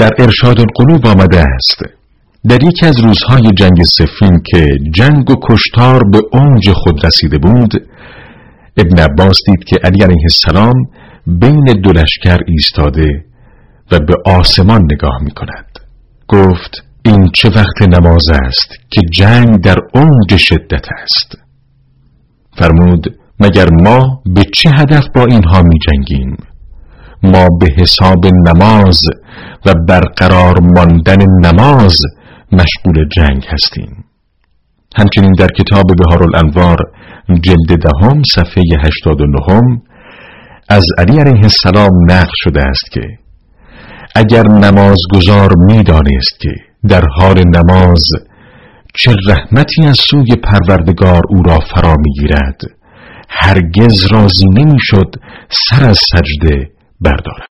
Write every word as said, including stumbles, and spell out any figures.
در ارشاد القلوب آمده است در یکی از روزهای جنگ صفین که جنگ و کشتار به اوج خود رسیده بود، ابن عباس دید که علی علیه السلام بین دو لشکر ایستاده و به آسمان نگاه می کند. گفت این چه وقت نماز است که جنگ در اوج شدت است. فرمود مگر ما به چه هدف با اینها می جنگیم؟ ما به حساب نماز و برقرار ماندن نماز مشغول جنگ هستیم. همچنین در کتاب بهارالانوار جلد دهم صفحه هشتاد و نه از علی علیه السلام نقل شده است که اگر نمازگزار می دانست که در حال نماز چه رحمتی از سوی پروردگار او را فرا می گیرد، هرگز راضی نمی شد سر از سجده بردارد.